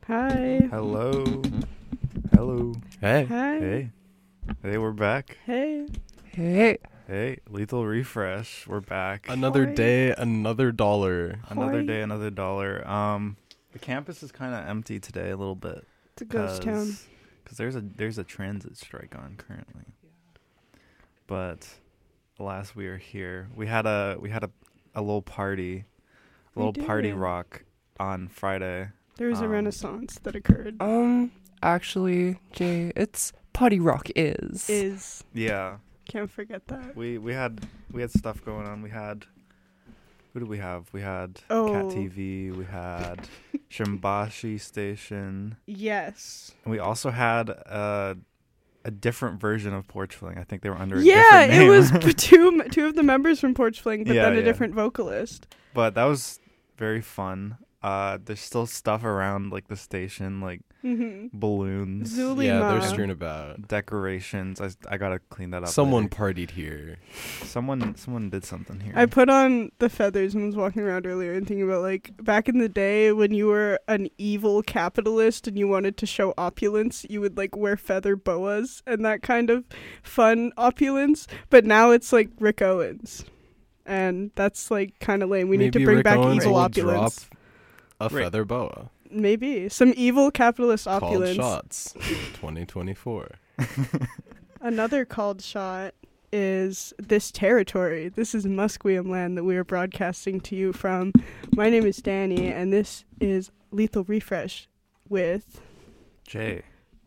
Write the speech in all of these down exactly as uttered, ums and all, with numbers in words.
Hi. Hello. Hello. Hey. Hi. Hey. Hey, we're back. Hey. Hey. Hey, Lethal Refresh. We're back. Another Hi. day, another dollar. Another Hi. day, another dollar. Um, the campus is kind of empty today a little bit. It's a ghost town. Because there's a there's a transit strike on currently. But alas, we are here. We had a we had a, a little party, a We little party did. rock on Friday. There was a Um, renaissance that occurred. Um, actually, Jay, it's Putty Rock is. Is. Yeah, Can't forget that. we we had we had stuff going on. We had who did we have? We had Oh. Cat T V. We had Shimbashi Station. Yes. And we also had a a different version of Porch Fling. I think they were under a Yeah, different it name. was p- two two of the members from Porch Fling, but Yeah, then a yeah. different vocalist. But that was very fun. Uh, there's still stuff around like the station, like Mm-hmm. balloons, Zuli Yeah, Ma. they're strewn about. decorations. I, I gotta clean that up. Someone later. partied here. someone, someone did something here. I put on the feathers and was walking around earlier and thinking about, like, back in the day when you were an evil capitalist and you wanted to show opulence, you would, like, wear feather boas and that kind of fun opulence. But now it's, like, Rick Owens. And that's, like, kind of lame. We need to Maybe bring Rick back Owens evil will opulence. drop a Right. feather boa Maybe. Some evil capitalist called opulence. Shots twenty twenty-four. Another called shot is this territory. This is Musqueam land that we are broadcasting to you from. My name is Danny, and this is Lethal Refresh with... J.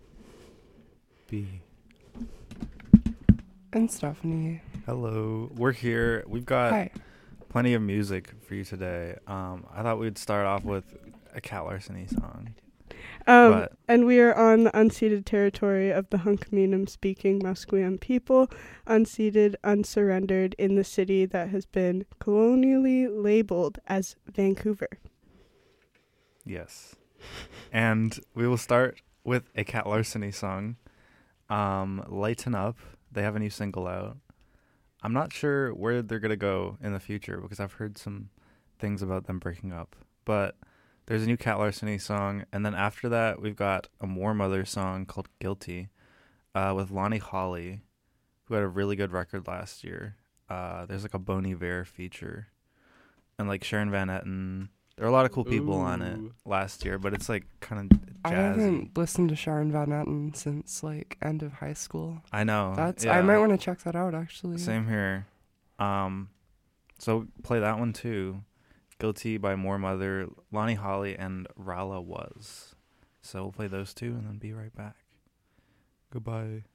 B. And Stephanie. Hello. We're here. We've got Hi. plenty of music for you today. Um, I thought we'd start off with a Cat Larceny song. Um, But- and we are on the unceded territory of the Hunkaminam-speaking Musqueam people, unceded, unsurrendered in the city that has been colonially labeled as Vancouver. Yes. And we will start with a Cat Larceny song. Um, Lighten Up. They have a new single out. I'm not sure where they're going to go in the future because I've heard some things about them breaking up. But there's a new Cat Larceny song. And then after that, we've got a More Mother song called Guilty uh, with Lonnie Holly, who had a really good record last year. Uh, there's like a Bon Iver feature. And like Sharon Van Etten. There are a lot of cool people on it Ooh. last year, but it's like kind of I jazzy. haven't listened to Sharon Van Etten since like end of high school. I know. That's yeah. I might want to check that out actually. Same here. Um, so play that one too. Guilty by More Mother, Lonnie Holly, and Rala Was. So we'll play those two and then be right back. Goodbye.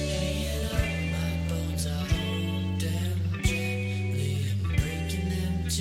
Bones are hold them gently and breaking them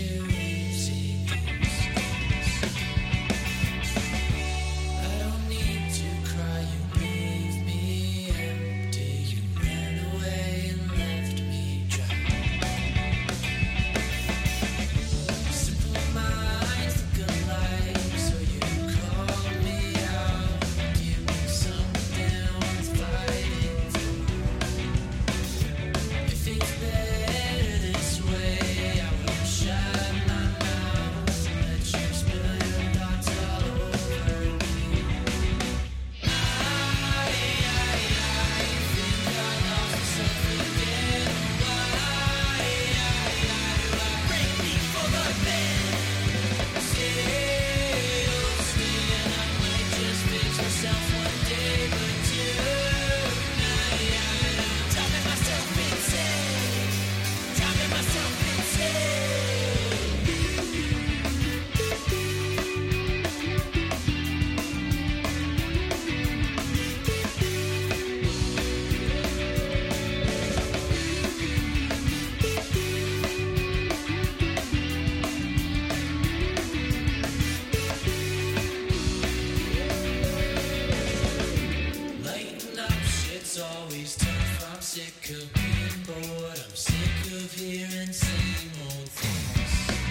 of being bored. I'm sick of hearing same old things.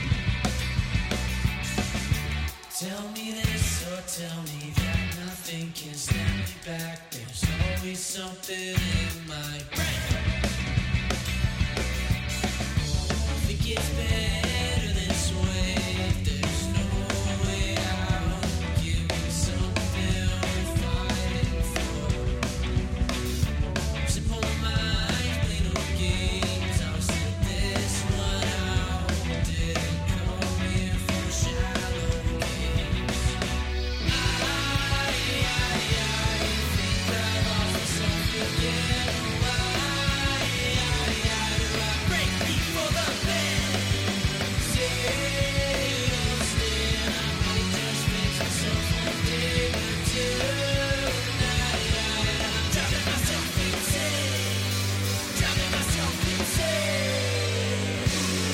Tell me this or tell me that. Nothing can snap me back. There's always something in my brain. If it gets better this way, there's no way out. Give me something worth fighting for. Simple minds play no games. I'll sit this one out. Didn't come here for shallow games. I, I, I think I lost myself again. Why, I, I, do I break before the bed? Say you'll stand. I might just fix myself one day or two. Night, I'm driving myself insane. Driving myself insane.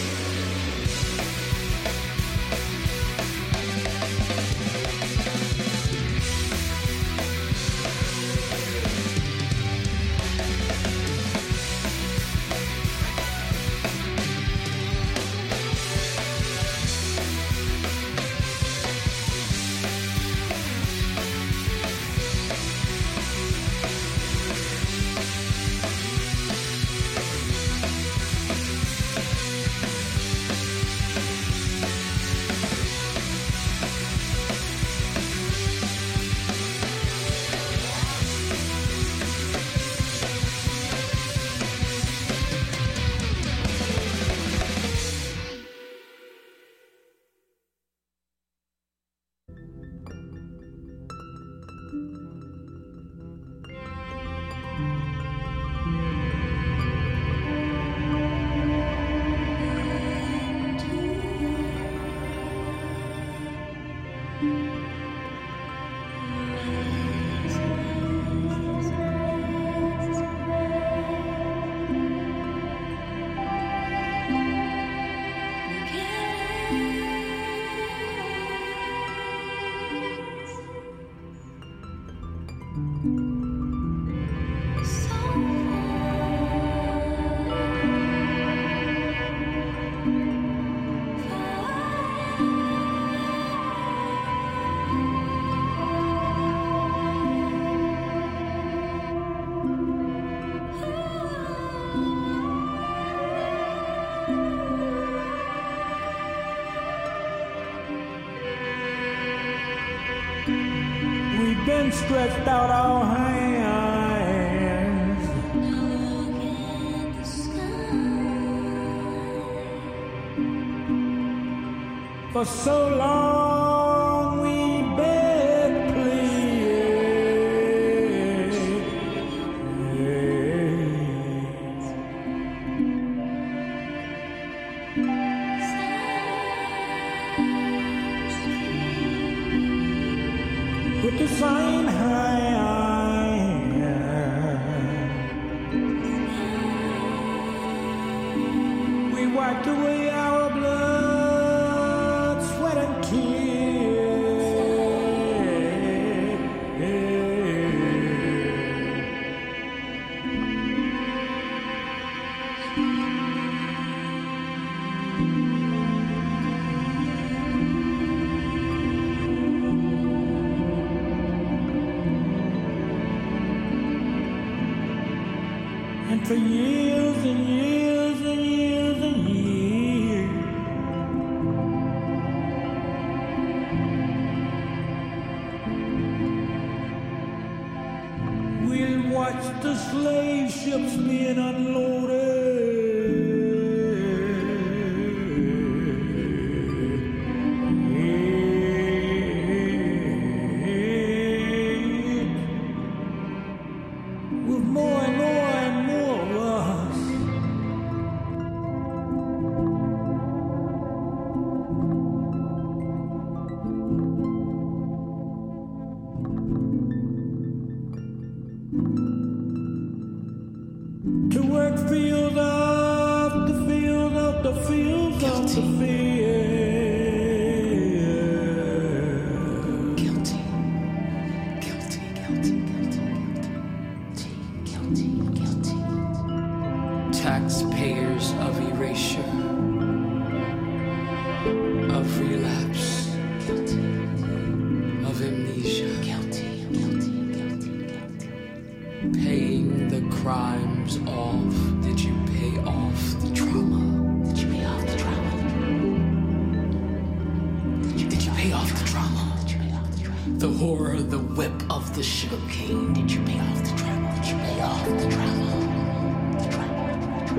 We've been stretched out our hands. For so long we begged, please. With the same hand, we wiped away our blood, sweat and and for years and years and years and years, we'll watch the slave ships being unloaded. With more and more and more of us. To work field after field after field after field. Guilty. Guilty, guilty, guilty, guilty. Guilty, guilty. taxpayers of erasure, of relapse, of amnesia, paying the crimes off. Did you pay off the trauma? Did you pay off the trauma? Did you pay off the trauma? The horror, the whip of the sugar cane. Did you pay off the trauma? Did you pay off the trauma? The trauma, the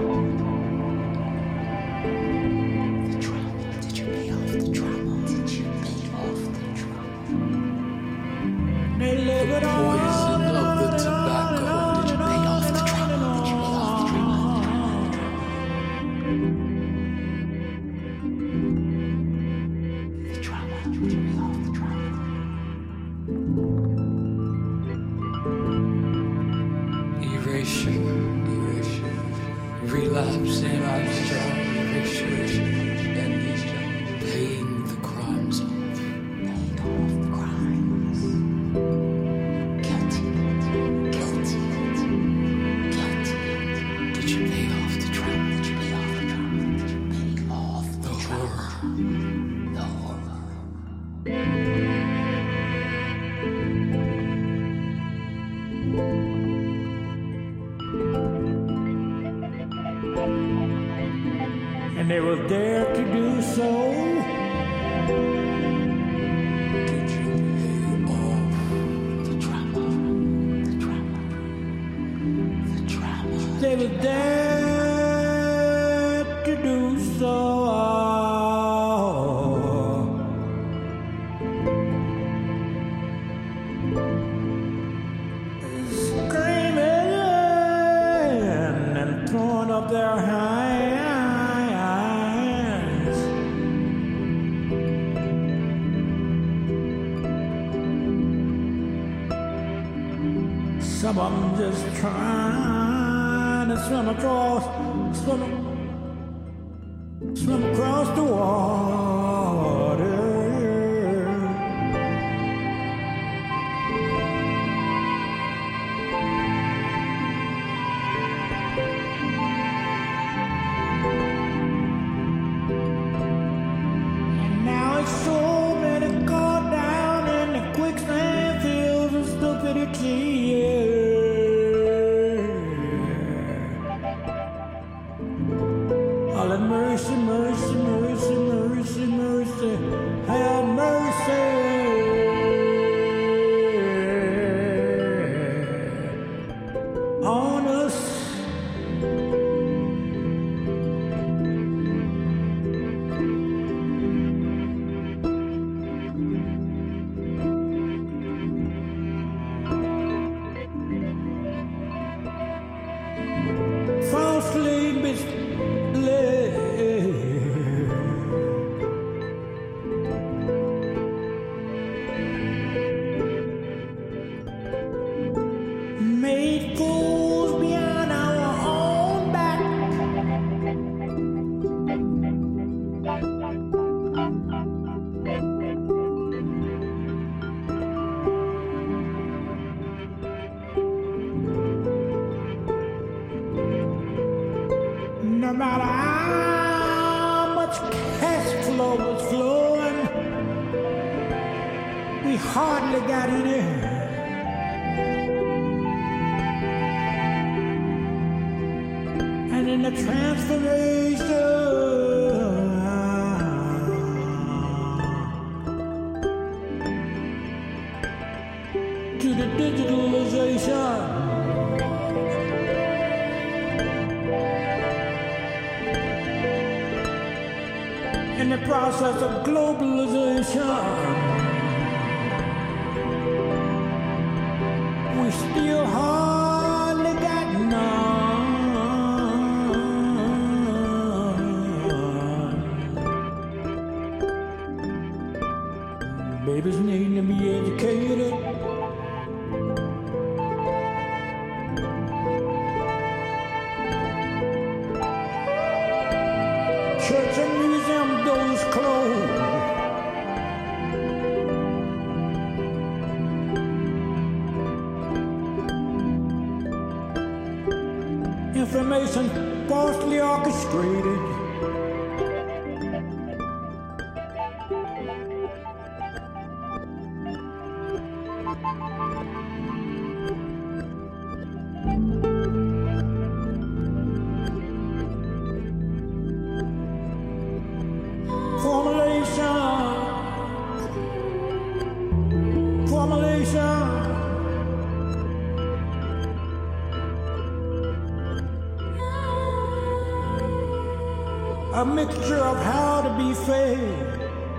trauma. Did you pay off the trauma? Did you pay off the trauma? They live it all. Poison of the tobacco. Did you pay off the trauma? Did you pay off the trauma? The trauma. Did you pay off the trauma? Erasure, erasure, relapse and amnesia, erasure, amnesia, paying the crimes off. Paying off the crimes. Guilty, guilty, guilty. Did you pay off the trauma? Did you pay off the trauma? Did you pay off the horror? The horror. And they were there to do so. Did you pay off the trauma? The trauma. The trauma. They were there to do so. Screaming and throwing up their hands. Some of them just trying to swim across, swim, swim across the water. And now it's so many go down in the quicksand fields of stupidity. All that mercy, mercy, mercy, mercy, mercy, have mercy on us. Falsely misled, made fools behind our own back. No matter how much cash flow was flowing, we hardly got any. And in the transformation to the digitalization, in the process of globalization, we still hardly got none. Babies need to be educated. Church and museum doors closed. Information sparsely orchestrated. Formulation, formulation. A mixture of how to be fed.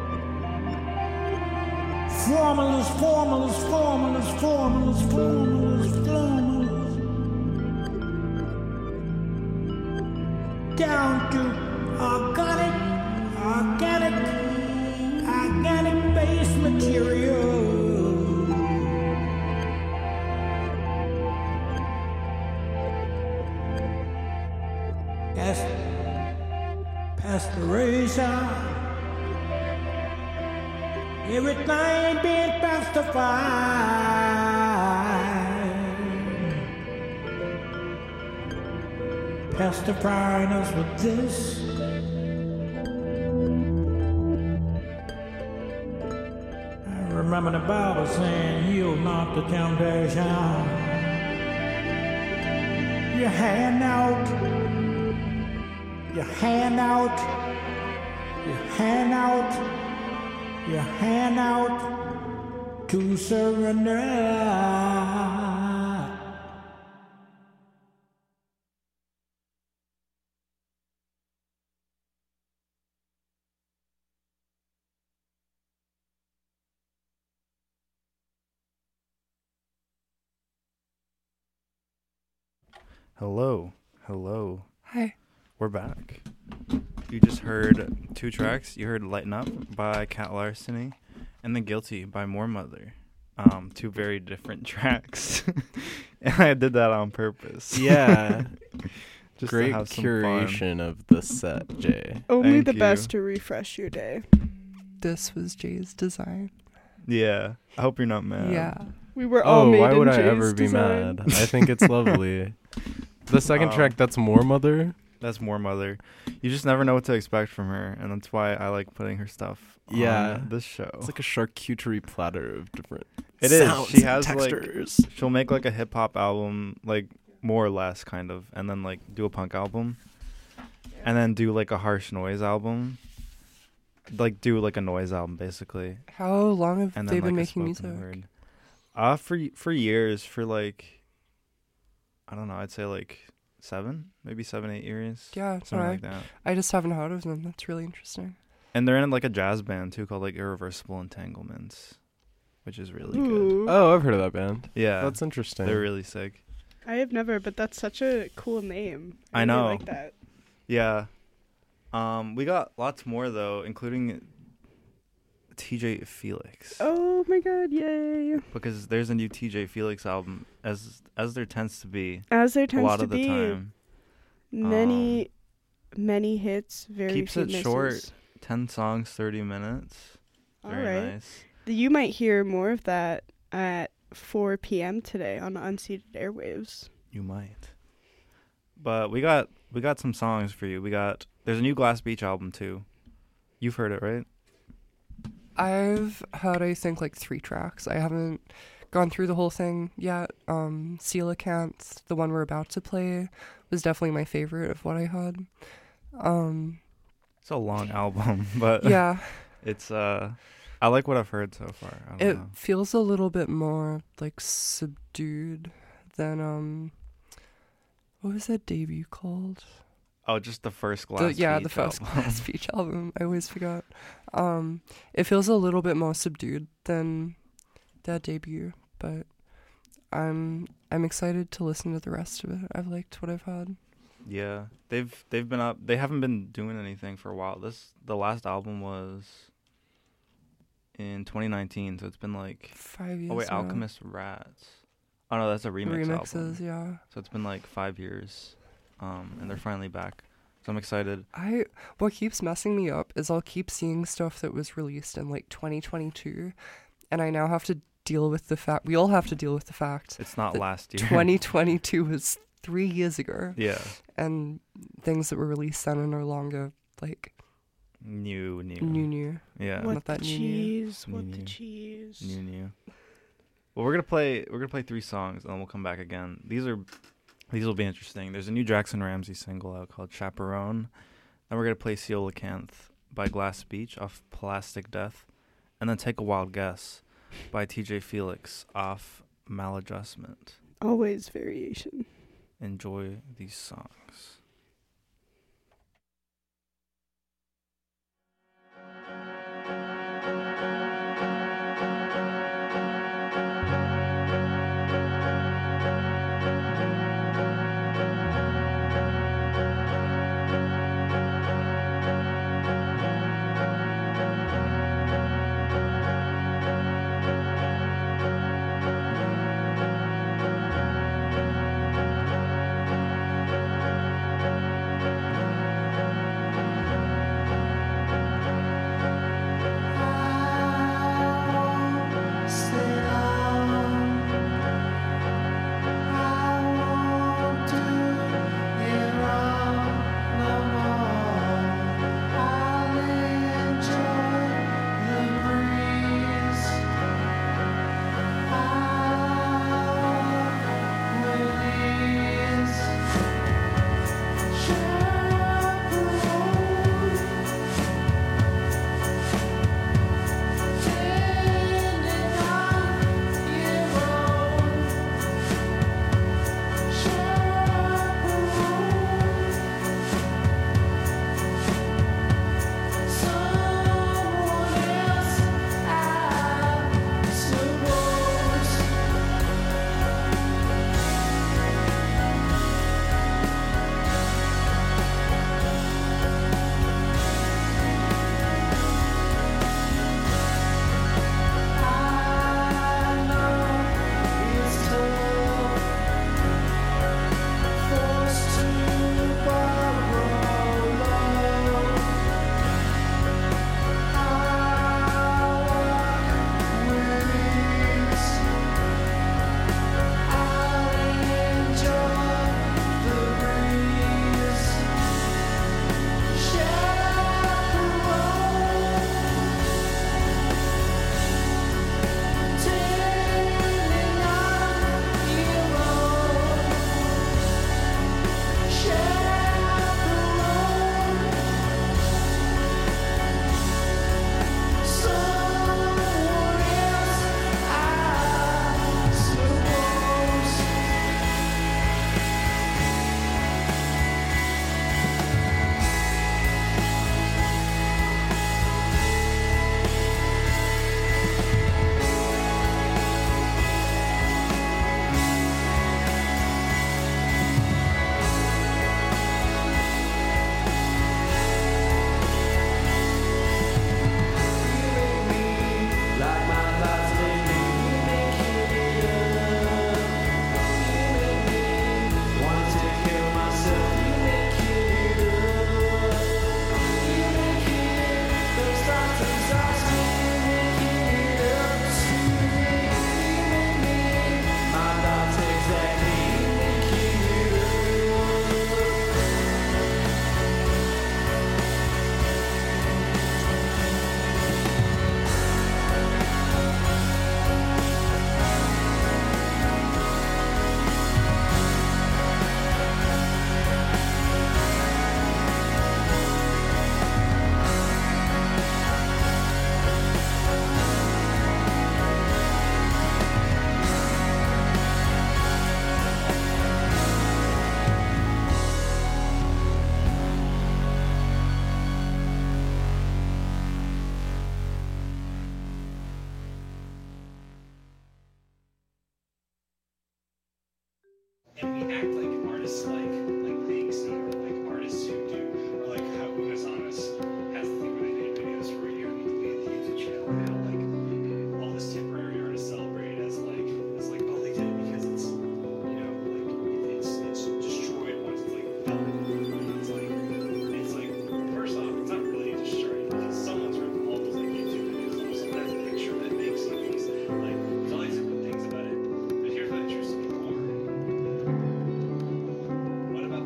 Formulas, formulas, formulas, formulas, formulas, formulas. Down to organic, organic, organic base material. Yes. Pastoration, everything being pacified, pacifying us with this. I remember the Bible saying, yield not to temptation. You hand out. You hand out, you hand out, you hand out to surrender. Hello, hello. Hi. We're back. You just heard two tracks. You heard Lighten Up by Cat Larceny and then Guilty by More Mother. Um, two very different tracks. And I did that on purpose. Yeah. Just to Great have some curation of the set, Jay. Only Thank the you. best to refresh your day. This was Jay's design. Yeah. I hope you're not mad. Yeah. We were all Oh, made why in would I Jay's ever be design. mad? I think it's lovely. The second Um, track, that's More Mother. That's More Mother. You just never know what to expect from her, and that's why I like putting her stuff Yeah. on this show. It's like a charcuterie platter of different It is. sounds She and has, like- textures. She'll make like a hip hop album, like more or less, kind of, and then like do a punk album, and then do like a harsh noise album, like do like a noise album basically, How long have and they then been like a making spoken music? word. Uh for y- for years, for like, I don't know, I'd say like seven, maybe seven, eight years, Yeah, something no, I, like that. I just haven't heard of them. That's really interesting. And they're in like a jazz band too called like Irreversible Entanglements, which is really good. Ooh. Oh, I've heard of that band. Yeah, That's interesting. they're really sick. I have never, but that's such a cool name. I really know. like that. Yeah. Um, we got lots more though, including T J Felix. Oh my god, yay. Because there's a new T J Felix album, as as there tends to be As there a tends lot to of the be. time. Many, many hits, very Keeps few it misses. short. Ten songs, thirty minutes. All Very right. nice. You might hear more of that at four p.m. today on Unceded Airwaves. You might. But we got we got some songs for you. We got there's a new Glass Beach album too. You've heard it, right? I've had, I think, like three tracks. I haven't gone through the whole thing yet. Um, Coelacanth, the one we're about to play, was definitely my favorite of what I had. Um, It's a long album, but yeah, it's uh I like what I've heard so far. I don't it know. feels a little bit more like subdued than um, what was that debut called? Oh, just the first The- Glass yeah, Beach the first album. Glass Beach album. I always forgot. Um, it feels a little bit more subdued than that debut, but I'm I'm excited to listen to the rest of it. I've liked what I've had. Yeah, they've they've been up. They haven't been doing anything for a while. This the last album was in twenty nineteen, so it's been like Five years. oh wait, now. Alchemist Rats. Oh no, that's a remix remixes. album. Yeah, So it's been like five years, um, and they're finally back. So I'm excited. I what keeps messing me up is I'll keep seeing stuff that was released in like twenty twenty-two, and I now have to deal with the fact. We all have to deal with the fact It's not The last year. twenty twenty-two was three years ago, Yeah, and things that were released then and are longer like New, new. new new. Yeah. What Not the that new, new. cheese? New, What the new. cheese? New, new. Well, we're gonna play. We're gonna play three songs, and then we'll come back again. These are, these will be interesting. There's a new Jackson Ramsey single out called "Chaperone." Then we're gonna play "Coelacanth" by Glass Beach off "Plastic Death," and then "Take a Wild Guess" by T J Felix off "Maladjustment." Always variation. Enjoy these songs. and we act like artists like like Banksy or like artists who do or like how Ugas Honest has the thing where they made videos for you and the way the YouTube channel now like all this temporary artists celebrate as like as like oh they did it because it's you know like it's it's destroyed once it's like done. It's like it's like first off it's not really destroyed because someone's written all those like YouTube videos on so that's a picture that makes you these like there's all these different things about it. But here's what interests me more. What about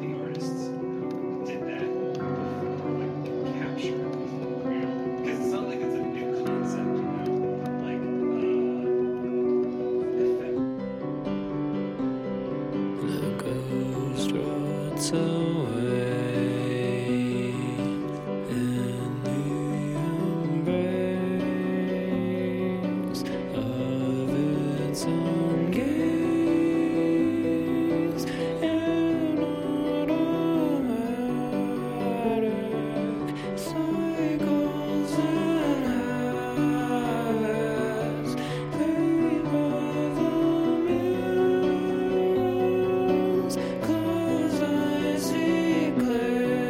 away in the embrace of its own gaze in automatic cycles and habits. Paper the muse, 'cause I see clear.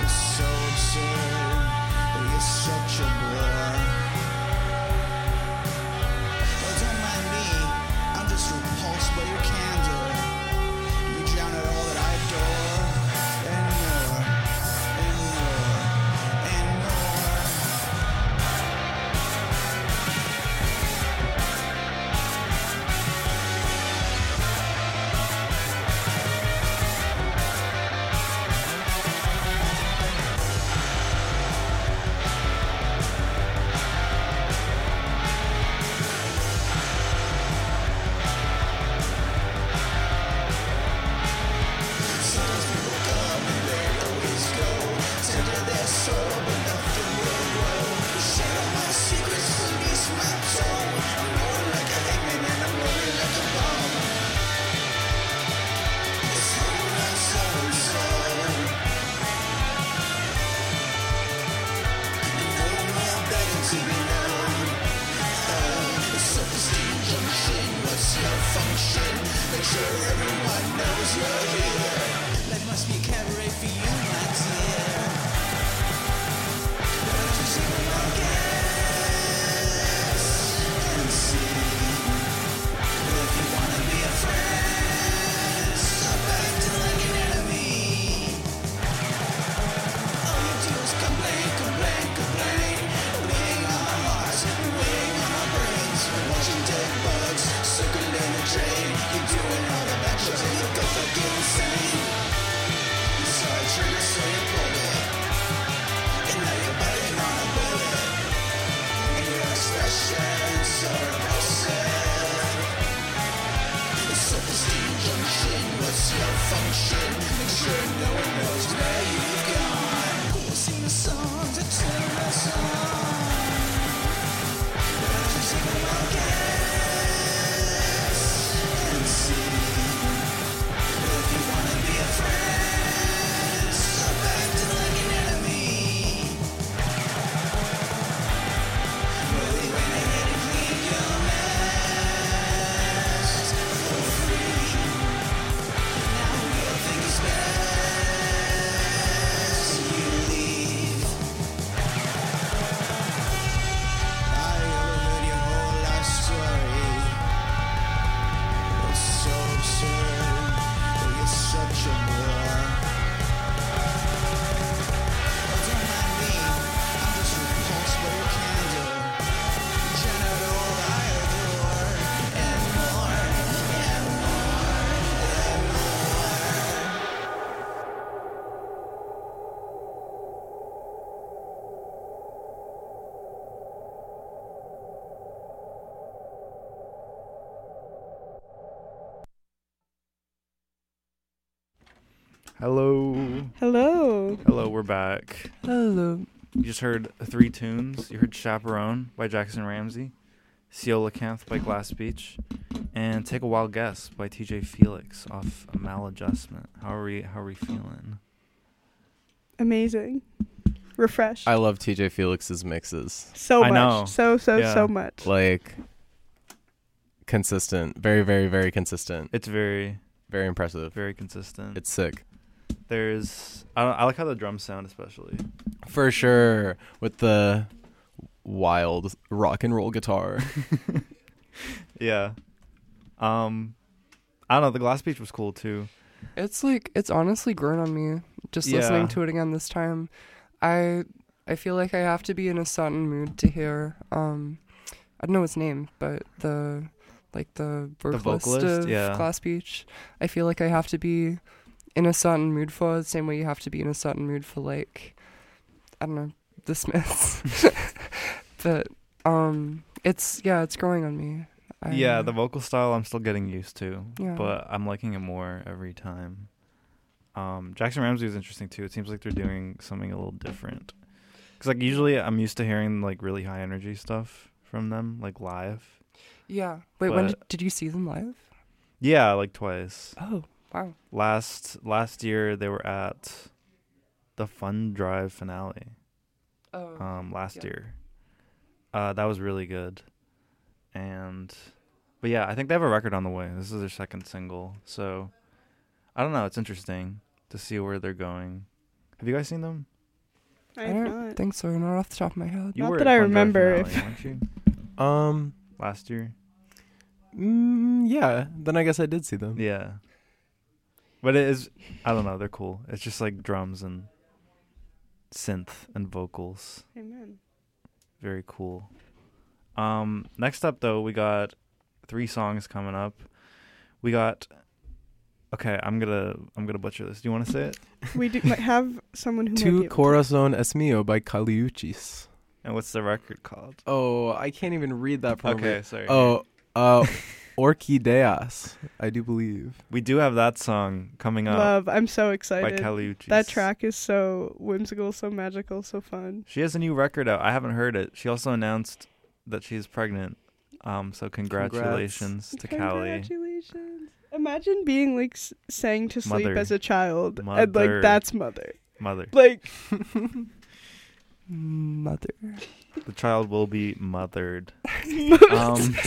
It's so absurd. You're such a bore. Oh, don't mind me. I'm just repulsed by your candor. You drown out all that I adore. And more. And more. And more. Sometimes people come and they always go. Tender their soul, but nothing will grow. Share all my secrets, release my soul. I'm rolling like a hangman and I'm rolling like a bomb. It's home run, so so. No more begging to be known. Oh, the self-esteem junction. What's your function? Make sure everyone knows you're here. Life must be a cabaret for you, my dear. Why don't you take a look at us and see? If you wanna be a friend, stop acting like an enemy. All you do is complain, complain, complain. Weighing on our hearts, weighing on our brains. Watching dead bugs circling the drain. You're doing all the bad shows and you go fucking insane. You saw a trigger, so you pulled it. And now you're biting on a bullet. And your expression's so repulsive. The self-esteem junction, what's your function? Make sure no one knows where you've gone. We'll sing the songs that turn us on. Why don't you take a look at us and see? If you wanna be a friend, stop acting like an enemy. Well, we went ahead and cleaned your mess for free. Now we'll think it's best you leave. I overheard your whole life story. It's so absurd. You're such a bore. Oh, don't mind me. I'm just repulsed by your candor. You drown out all I adore. And more, and more, and more. Hello. Hello. Hello, we're back. Hello. You just heard three tunes. You heard Chaperone by Jackson Ramsey, Coelacanth by Glass Beach, and Take a Wild Guess by T J Felix off a Maladjustment. How are we how are we feeling? Amazing. Refreshed. I love T J Felix's mixes. so I much. know. So, so, Yeah. so much. Like consistent, very, very, very consistent. It's very Very impressive. very consistent. It's sick. There's I don't, I like how the drums sound especially. For sure. With the wild rock and roll guitar. Yeah. Um I don't know, the Glass Beach was cool too. It's like it's honestly grown on me just Yeah. listening to it again this time. I I feel like I have to be in a certain mood to hear um I don't know his name, but the like the vocalist, vocalist, of yeah. Glass Beach. I feel like I have to be in a certain mood for it, the same way you have to be in a certain mood for like I don't know, the Smiths. But um it's yeah, it's growing on me. I, Yeah, the vocal style I'm still getting used to, Yeah. but I'm liking it more every time. Um, Jackson Ramsey is interesting too. It seems like they're doing something a little different. Cause like usually I'm used to hearing like really high energy stuff from them, like live. Yeah. Wait, when But- did, did you see them live? Yeah, like twice. Oh, wow. Last last year they were at the Fun Drive finale. Oh. Um, last yeah. year. Uh, that was really good. And but yeah, I think they have a record on the way. This is their second single. So I don't know, it's interesting to see where they're going. Have you guys seen them? I I have don't not. think so. Not off the top of my head. You Not were that at I Fun Drive remember Finale, if- weren't you? Um, Last year. mm, yeah. Then I guess I did see them. Yeah. But it is, I don't know, they're cool. It's just like drums and synth and vocals. Amen. Very cool. Um, next up though, we got three songs coming up. We got Okay, I'm gonna I'm gonna butcher this. Do you want to say it? We do might have someone who might Tu be able to- Corazon Es Mío by Caliuchis. And what's the record called? Oh, I can't even read that from Okay, sorry. Oh, uh, Orchideas, I do believe. We do have that song coming up Love. I'm so by excited. Caliuchis. That track is so whimsical, so magical, so fun. She has a new record out. I haven't heard it. She also announced that she's pregnant. Um, so congratulations to Callie. Congratulations. Imagine being like s- sang to sleep Mother. as a child, and Mother. like that's mother. Mother. Like Mother. The child will be mothered. Um,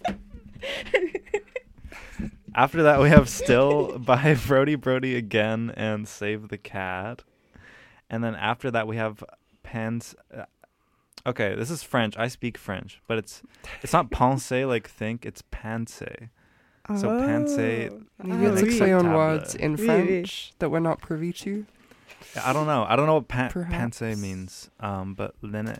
after that, we have Still by Brody Brody again and Save the Cat. And then after that, we have Pans. Uh, okay, this is French. I speak French, but it's it's not pensée like think. It's pensée. So pensée- Oh. Maybe Ah, it's like oui. play on Table. words in Oui, oui. French that we're not privy to. I don't know. I don't know what pa- Perhaps. pensée means. Um, but l'ine-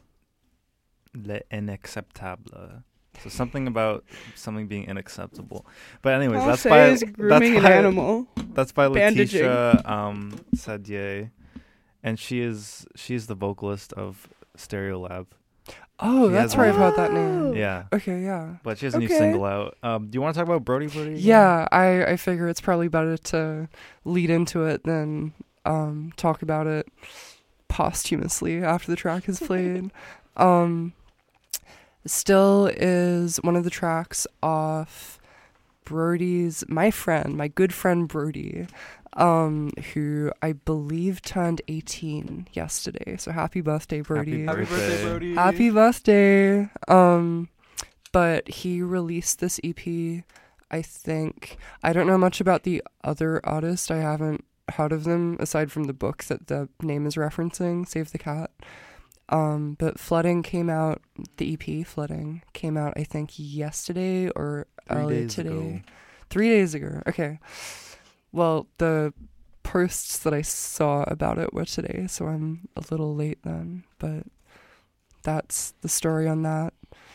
l'inacceptable. So something about something being unacceptable. But anyways, All that's say by is grooming that's an by, animal. That's by Bandaging. Letitia um, Sadier, and she is she is the vocalist of Stereolab. Oh, She that's has where a- I've heard that Oh. name. Yeah, Okay, yeah. but she has a new Okay. single out. Um, do you want to talk about Brody Brody? again? Yeah, I, I figure it's probably better to lead into it than um, talk about it posthumously after the track is played. um, Still is one of the tracks off Brody's, my friend, my good friend Brody, um, who I believe turned eighteen yesterday. So happy birthday, Brody. Happy birthday, Brody. Happy birthday. Um but he released this E P, I think. I don't know much about the other artist. I haven't heard of them aside from the book that the name is referencing, Save the Cat. Um but Flooding came out, the E P Flooding came out I think yesterday or Three earlier days today. ago. Three days ago. Okay. Well, the posts that I saw about it were today, so I'm a little late then, but that's the story on that.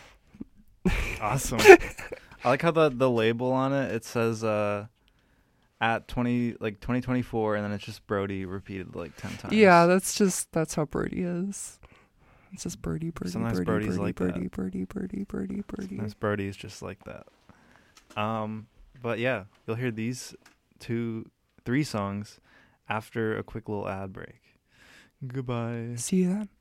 Awesome. I like how the the label on it it says uh at twenty like twenty twenty-four, and then it's just Brody repeated like ten times. Yeah, that's just that's how Birdie is. It's just Birdie, Birdie, Sometimes Birdie, Birdie's Birdie, like Birdie, that. Birdie, Birdie, Birdie, Birdie. Sometimes Brody is just like that. Um, but yeah, you'll hear these two, three songs after a quick little ad break. Goodbye. See you then.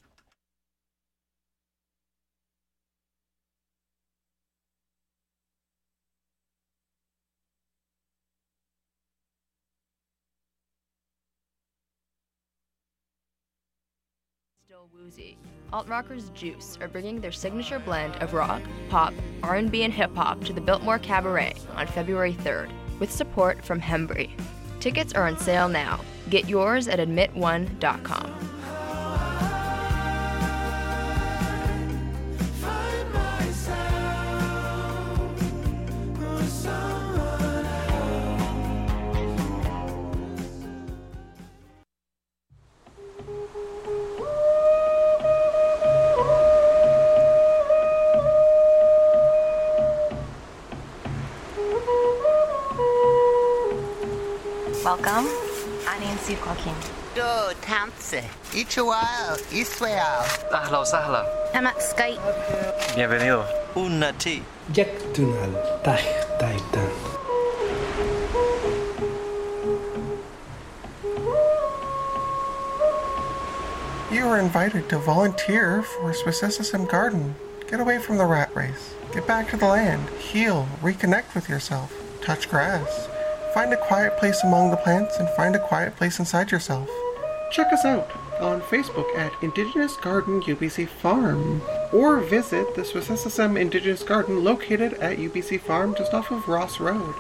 Still woozy. Alt rockers Juice are bringing their signature blend of rock, pop, R and B, and hip hop to the Biltmore Cabaret on February third, with support from Hembry. Tickets are on sale now. Get yours at admit one dot com. Find myself with someone Welcome. Nancy Joaquin. Do Tantse. Ichuao. Israel. أهلا وسهلا. I'm at Skype. Bienvenido. Unnati. Yaktunal Taj Taitan. You are invited to volunteer for Swissessism Garden. Get away from the rat race. Get back to the land. Heal. Reconnect with yourself. Touch grass. Find a quiet place among the plants and find a quiet place inside yourself. Check us out on Facebook at Indigenous Garden U B C Farm, or visit the Swissessism Indigenous Garden located at U B C Farm just off of Ross Road.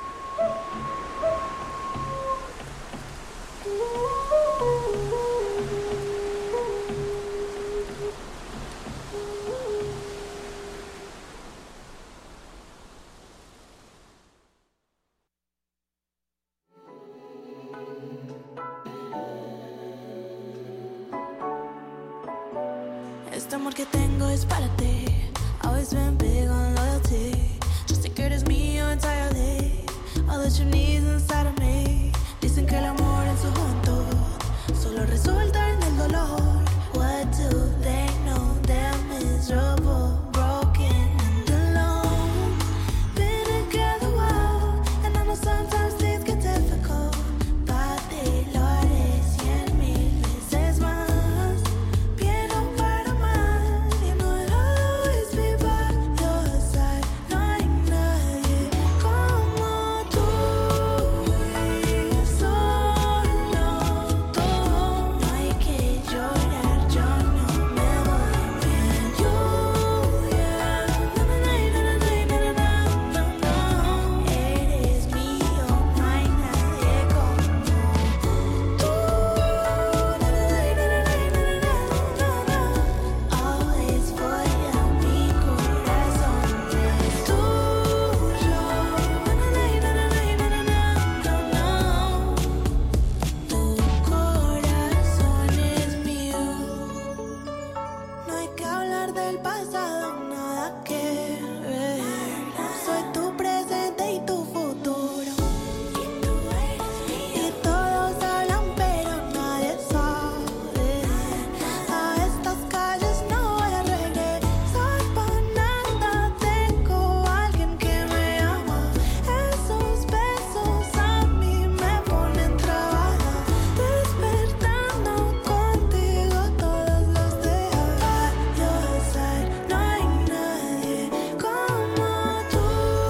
Este amor que tengo es para ti. Always been big on loyalty. Just think it is me entirely. All that you need inside of me. Dicen que el amor en su juventud solo resulta en el dolor. What do they know? They're miserable, broken and alone. Been together a while, and I know sometimes things get difficult. But the Lord is cien mil veces más. Piano para más. You know I'll always be by your side. No hay nadie como tú. Y solo tú. No hay que llorar, yo no me voy bien. Lluvia. Na, na, na, na, na, na, na, na, no. Eres mío, no hay nadie como tú. Na, na, na, na, na, na, na, na. Always for you, mi corazón es tuyo. Na, na, na, na, na, na, na, na, no. Tu corazón es mío. No hay que hablar del pasado, nada que ver. Soy tu presente y tu futuro. Y todos hablan, pero nadie sabe. A estas calles no voy a regresar pa' nada. Tengo alguien que me ama. Esos besos a mí me ponen trabada. Despertando contigo todos los días. By your side, no hay nadie como tú.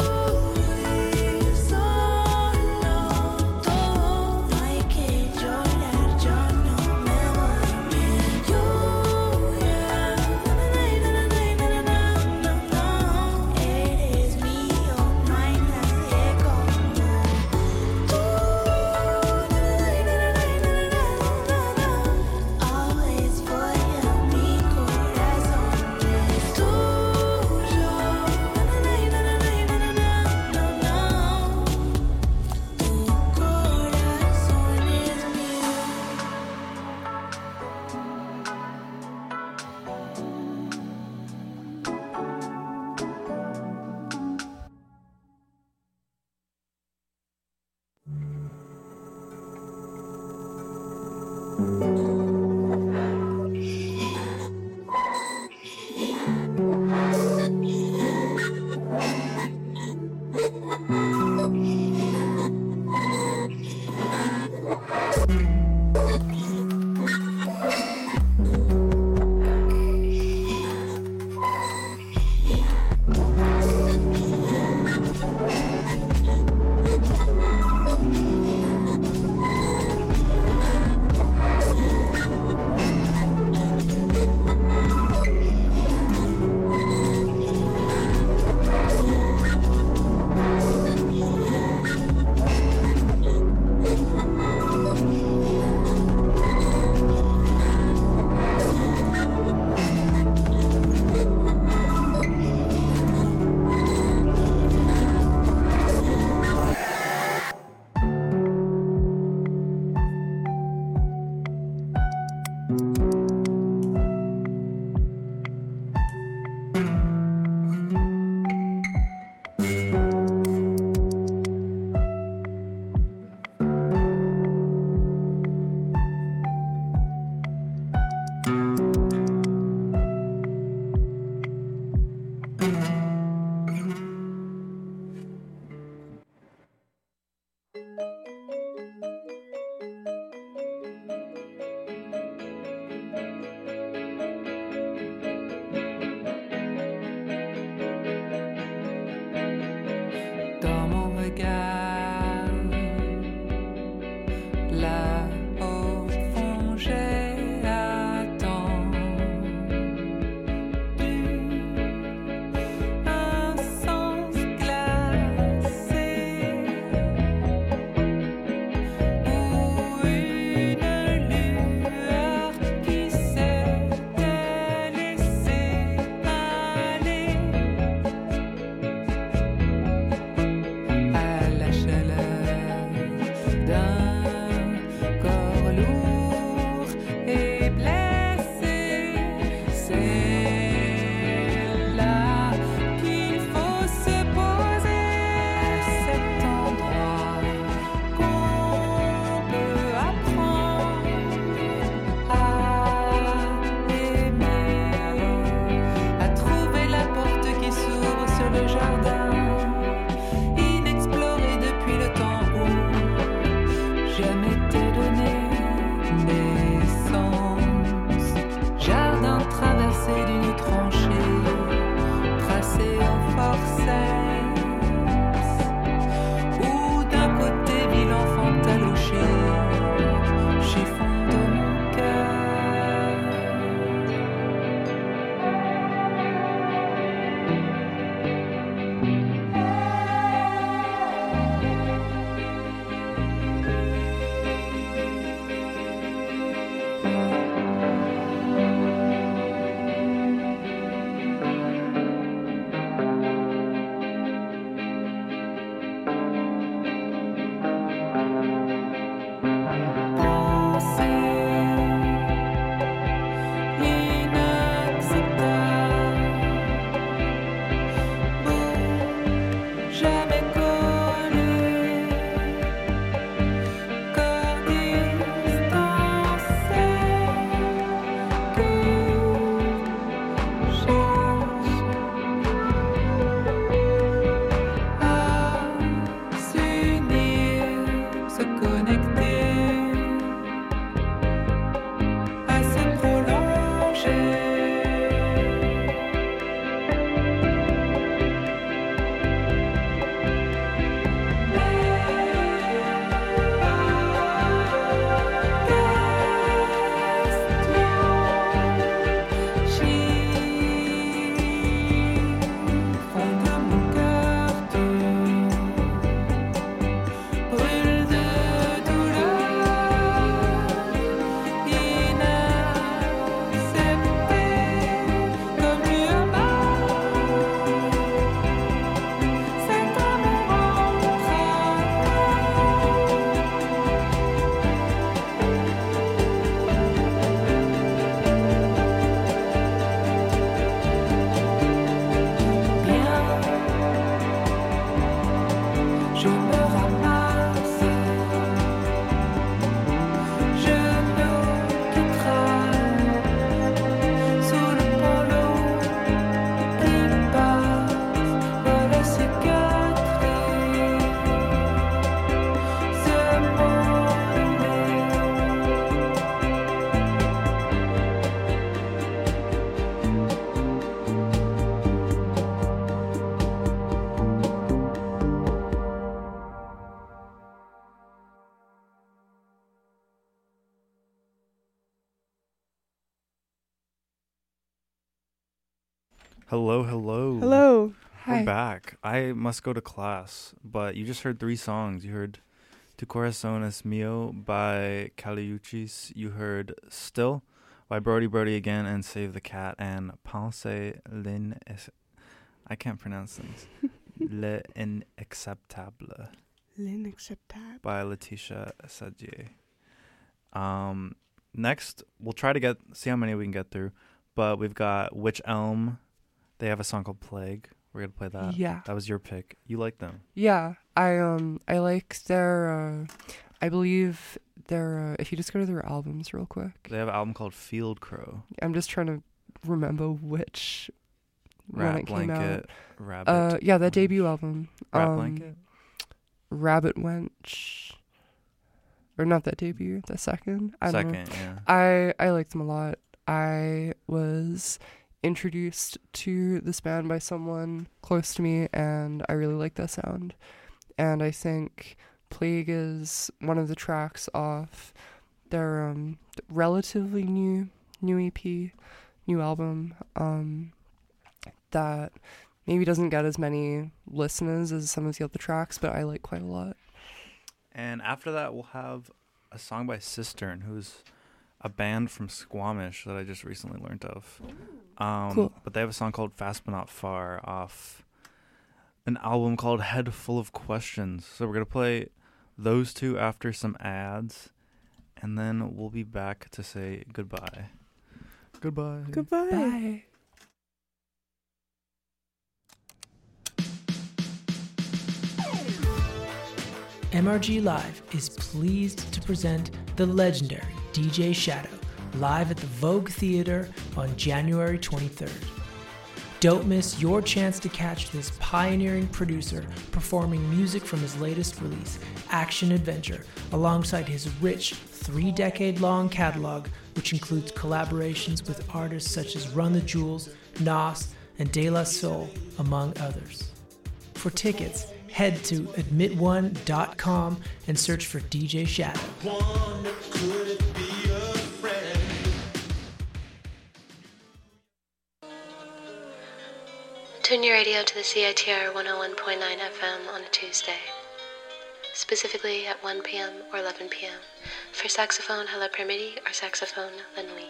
Y solo tú. No hay que llorar, yo no me voy bien. Lluvia. Na, na, na, na, na, na, na, no. Eres mío, no hay nadie como tú. Na, na, na, na, na, na, na. Always for you, mi corazón es tuyo. Na, na, na, na, na, na, na, no, no. Tu corazón es mío. Hello, hello. Hello. We're Hi. back. I must go to class, but you just heard three songs. You heard Tu Corazón es Mío by Caliuchis. You heard Still by Brody Brody again and Save the Cat and Pense l'in... I can't pronounce things. Le Inacceptable L'inacceptable. by Letitia Sadier. Um, next, we'll try to get see how many we can get through. But we've got Witch Elm. They have a song called Plague. We're gonna play that. Yeah. That was your pick. You like them. Yeah, I um I like their uh I believe their uh, if you just go to their albums real quick. They have an album called Field Crow. I'm just trying to remember which when Rat it came Blanket, out. Rabbit. Uh yeah, that debut album. Rat um, Blanket? Rabbit Wench. Or not that debut, the second. I don't know. Second, yeah. I I liked them a lot. I was introduced to this band by someone close to me, and I really like that sound. And I think Plague is one of the tracks off their um relatively new new E P, new album, um that maybe doesn't get as many listeners as some of the other tracks, but I like quite a lot. And after that, we'll have a song by Cistern, who's a band from Squamish that I just recently learned of. Um, Cool. But they have a song called Fast But Not Far off an album called Head Full of Questions. So we're going to play those two after some ads, and then we'll be back to say goodbye. Goodbye. Goodbye. Bye. M R G Live is pleased to present the legendary D J Shadow live at the Vogue Theater on January twenty-third. Don't miss your chance to catch this pioneering producer performing music from his latest release, Action Adventure, alongside his rich three-decade-long catalog, which includes collaborations with artists such as Run the Jewels, Nas, and De La Soul, among others. For tickets, head to admit one dot com and search for D J Shadow. Tune your radio to the C I T R one oh one point nine F M on a Tuesday, specifically at one p.m. or eleven p.m. for saxophone à la Permiti or saxophone la nuit.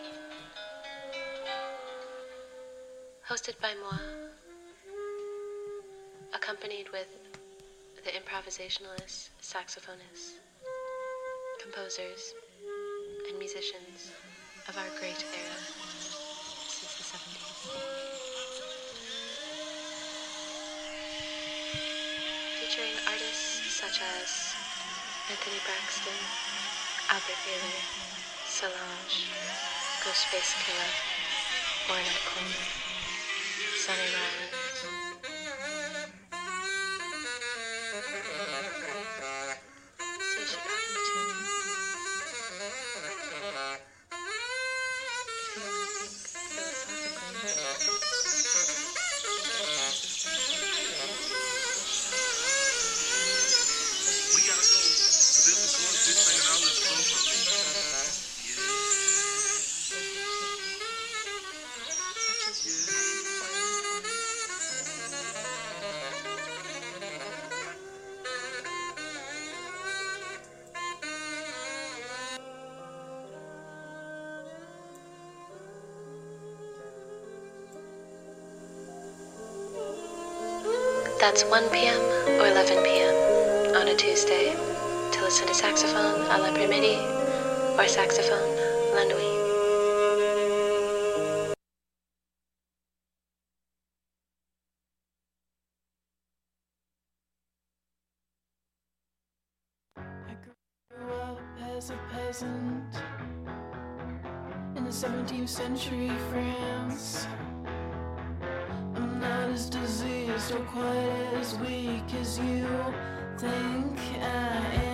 Hosted by moi, accompanied with the improvisationalists, saxophonists, composers, and musicians of our great era since the seventies. Featuring artists such as Anthony Braxton, Albert Baylor, Solange, Ghostface Killer, Ornette Coleman, Sonny Rollins. So you should probably tune in. If you want to think philosophically. That's one p.m. or eleven p.m. on a Tuesday to listen to saxophone à la Permiti or saxophone la nuit. Grew up as a peasant in the seventeenth century France. I'm not as diseased or quite as weak as you think I am.